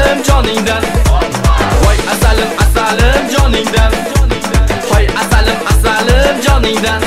asalim joningdan. Voy asalim asalim joningdan. Voy asalim asalim joningdan.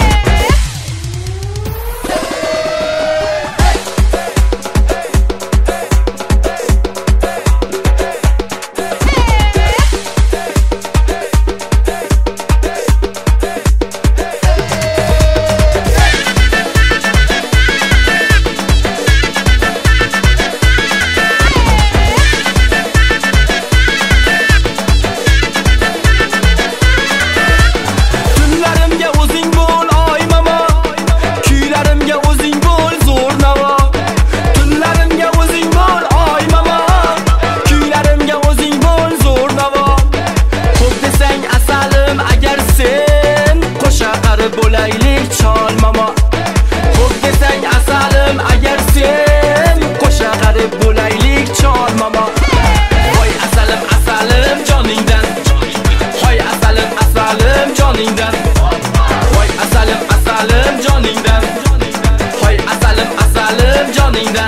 Bo'laylik chol mama. Xo'p desang asalim agar sen qo'sha qarib bo'laylik chol mama. Voy asalim asalim joningdan. Voy asalim asalim joningdan. Voy asalim asalim joningdan. Voy asalim asalim joningdan.